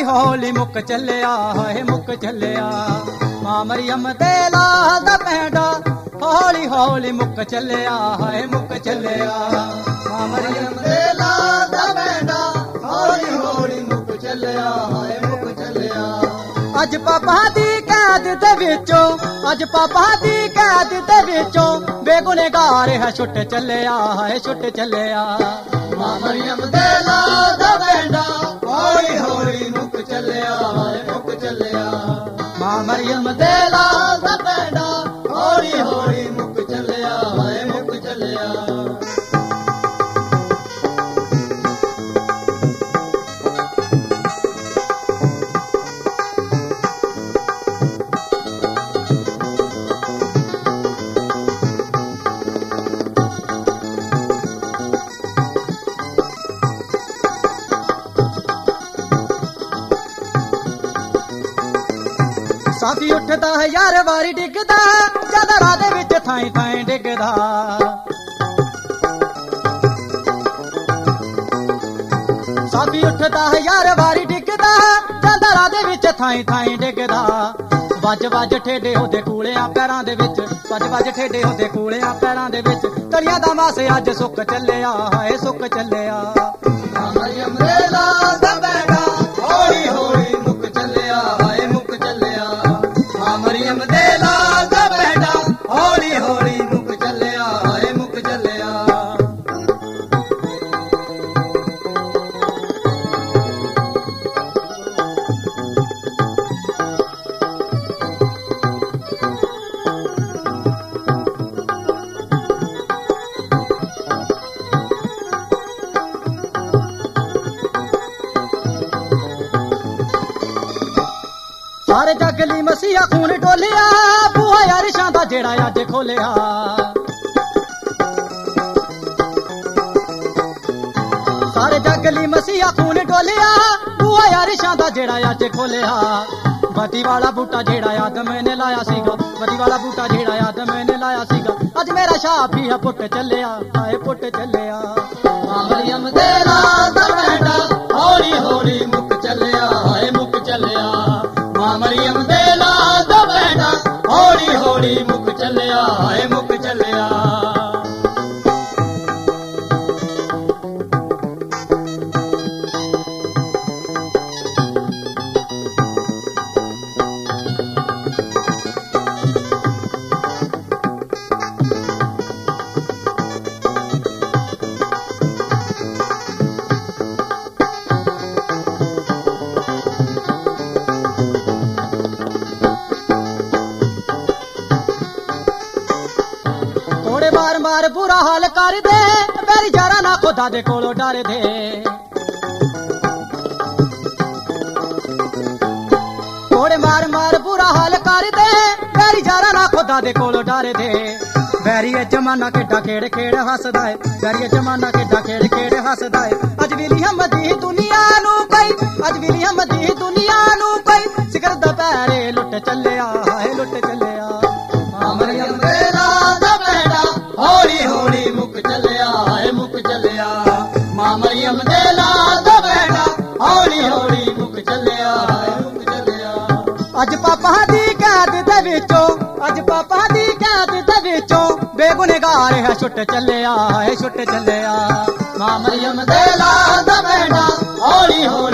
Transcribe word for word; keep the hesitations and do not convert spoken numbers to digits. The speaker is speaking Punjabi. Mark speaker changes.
Speaker 1: ਹੌਲੀ ਹੌਲੀ ਮੁੱਕ ਚੱਲਿਆ ਹੈ ਮੁੱਕ ਚੱਲਿਆ ਮਾਂ ਮਰੀਮ ਦੇ ਲਾਲ ਦਾ ਪੈਂਡਾ ਹੌਲੀ ਹੌਲੀ ਮੁੱਕ ਚੱਲਿਆ ਹੈ ਮੁੱਕ ਚੱਲਿਆ ਮਾਂ ਮਰੀਮ ਦੇ ਲਾਲ ਦਾ ਪੈਂਡਾ ਹੌਲੀ ਹੌਲੀ ਮੁੱਕ ਚੱਲਿਆ ਹੈ ਮੁੱਕ ਚੱਲਿਆ ਅੱਜ ਪਾਪਾ ਦੀ ਕੈਦ ਦੇ ਵਿੱਚੋਂ ਅੱਜ ਪਾਪਾ ਦੀ ਕੈਦ ਦੇ ਵਿੱਚੋਂ ਬੇਗੁਨੇਗਾਰ ਹੈ ਛੁੱਟ ਚੱਲਿਆ ਹੈ ਛੁੱਟ ਚੱਲਿਆ ਮਾਂ ਮਰੀਮ ਦੇ ਲਾਲ ਦਾ ਪੈਂਡਾ ਹੌਲੀ ਹੌਲੀ ਮੁੱਕ ਚੱਲਿਆ ਹੈ ਮੁੱਕ ਚੱਲਿਆ ਮਾਂ ਮਰੀਮ ਦੇ ਲਾਲ ਦਾ ਪੈਂਡਾ ਹੌਲੀ ਹੌਲੀ ਮੁੱਕ ਚੱਲਿਆ ਹੈ ਮੁੱਕ ਚੱਲਿਆ ਸਾਥੀ ਉੱਠਦਾ ਹਜ਼ਾਰ ਵਾਰੀ ਡਿੱਗਦਾ ਜਦ ਰਾਹ ਦੇ ਵਿੱਚ ਥਾਈ ਥਾਈ ਡਿੱਗਦਾ ਸਾਥੀ ਉੱਠਦਾ ਹਜ਼ਾਰ ਵਾਰੀ ਡਿੱਗਦਾ ਜਦ ਰਾਹ ਦੇ ਵਿੱਚ ਥਾਈ ਥਾਈ ਡਿੱਗਦਾ ਵੱਜ ਵੱਜ ਠੇਡੇ ਉਹਦੇ ਕੂਲਿਆਂ ਪੈਰਾਂ ਦੇ ਵਿੱਚ ਵੱਜ ਵੱਜ ਠੇਡੇ ਉਹਦੇ ਕੂਲਿਆਂ ਪੈਰਾਂ ਦੇ ਵਿੱਚ ਤਲੀਆਂ ਦਾ ਮਾਸ ਅੱਜ ਸੁੱਕ ਚੱਲਿਆ ਹਾਏ ਸੁੱਕ ਚੱਲਿਆ ਮਾਂ ਮਰੀਮ ਦੇ ਲਾਲ ਦਾ ਪੈਂਡਾ ਹੌਲੀ ਹੌਲੀ ਮੁੱਕ ਚੱਲਿਆ ਹਾਏ ਮੁੱਕ ਚੱਲਿਆ ਮਾਂ ਮਰੀਮ ਦੇ ਲਾਲ ਦਾ ਪੈਂਡਾ ਹੌਲੀ ਹੌਲੀ ਮੁੱਕ ਚੱਲਿਆ ਹਾਏ ਮੁੱਕ ਚੱਲਿਆ ਸਾਰੇ ਜੱਗ ਲਈ ਮਸੀਹਾ ਖੂਨ ਡੋਲਿਆ ਬੂਹਾ ਅਰਸ਼ਾਂ ਦਾ ਜਿਹੜਾ ਅੱਜ ਖੋਲਿਆ ਸਾਰੇ ਜੱਗ ਲਈ ਮਸੀਹਾ ਖੂਨ ਡੋਲਿਆ ਬੂਹਾ ਅਰਸ਼ਾਂ ਦਾ ਜਿਹੜਾ ਅੱਜ ਖੋਲਿਆ ਬਤੀ ਵਾਲਾ ਬੂਟਾ ਜਿਹੜਾ ਆਦਮ ਨੇ ਲਾਇਆ ਸੀਗਾ ਬਤੀ ਵਾਲਾ ਬੂਟਾ ਜਿਹੜਾ ਆਦਮ ਨੇ ਲਾਇਆ ਸੀਗਾ ਅੱਜ ਮੇਰਾ ਸ਼ਾਫੀ ਹੈ ਪੁੱਟ ਚੱਲਿਆ ਹਾਏ ਪੁੱਟ ਚੱਲਿਆ ਮਾਂ ਮਰੀਮ ਦੇ ਲਾਲ ਦਾ ਪੈਂਡਾ ਹੌਲੀ ਹੌਲੀ ਮੁੱਕ ਚੱਲਿਆ ਹਾਏ ਮੁੱਕ ਚੱਲਿਆ ਮਾਂ ਮਰੀਮ ਦੇ ਲਾਲ ਦਾ ਪੈਂਡਾ ਹੌਲੀ ਹੌਲੀ ਮੁੱਕ ਚੱਲਿਆ ਹਾਏ ਮੁੱਕ ਚੱਲਿਆ ਮਾਰ ਮਾਰ ਬੁਰਾ ਹਾਲ ਕਰ ਦੇ ਮੇਰੀ ਜਰਾ ਨਾ ਖੁਦਾ ਦੇ ਕੋਲੋਂ ਡਰ ਦੇ ਥੋੜੇ ਮਾਰ ਮਾਰ ਬੁਰਾ ਹਾਲ ਕਰ ਦੇ ਮੇਰੀ ਜਰਾ ਨਾ ਖੁਦਾ ਦੇ ਕੋਲੋਂ ਡਰ ਦੇ ਵੈਰੀ ਜਮਾਨਾ ਕਿੱਡਾ ਖੇੜ ਖੇੜ ਹੱਸਦਾ ਏ ਵੈਰੀ ਜਮਾਨਾ ਕਿੱਡਾ ਖੇੜ ਖੇੜ ਹੱਸਦਾ ਏ ਅੱਜ ਵੀ ਹਮਦੀ ਦੁਨੀਆ ਨੂੰ ਕੋਈ ਅੱਜ ਵੀ ਹਮਦੀ ਦੁਨੀਆ ਨੂੰ ਕੋਈ ਸਿਖਰ ਦੁਪਹਿਰੇ ਲੁੱਟ ਚੱਲਿਆ ਹਾਏ ਲੁੱਟ ਚੱਲਿਆ ਮਾਂ ਮਰੀਮ ਦੇ ਲਾਲ ਦਾ ਪੈਂਡਾ ਹੌਲੀ ਹੌਲੀ ਮੁੱਕ ਚੱਲਿਆ ਹਾਏ ਮੁੱਕ ਚੱਲਿਆ ਮਾਂ ਮਰੀਮ ਦੇ ਲਾਲ ਦਾ ਪੈਂਡਾ ਹੌਲੀ ਹੌਲੀ ਮੁੱਕ ਚੱਲਿਆ ਹਾਏ ਮੁੱਕ ਚੱਲਿਆ ਅੱਜ ਪਾਪਾ ਦੀ ਕੈਦ ਦੇ ਵਿੱਚੋਂ ਅੱਜ ਪਾਪਾ ਦੀ ਕੈਦ ਦੇ ਵਿੱਚੋਂ ਬੇਗੁਨੇਗਾਰ ਹੈ ਛੁੱਟ ਚੱਲਿਆ ਹੈ ਛੁੱਟ ਚੱਲਿਆ ਮਾਂ ਮਰੀਮ ਦੇ ਲਾਲ ਦਾ ਪੈਂਡਾ ਹੌਲੀ ਹੌਲੀ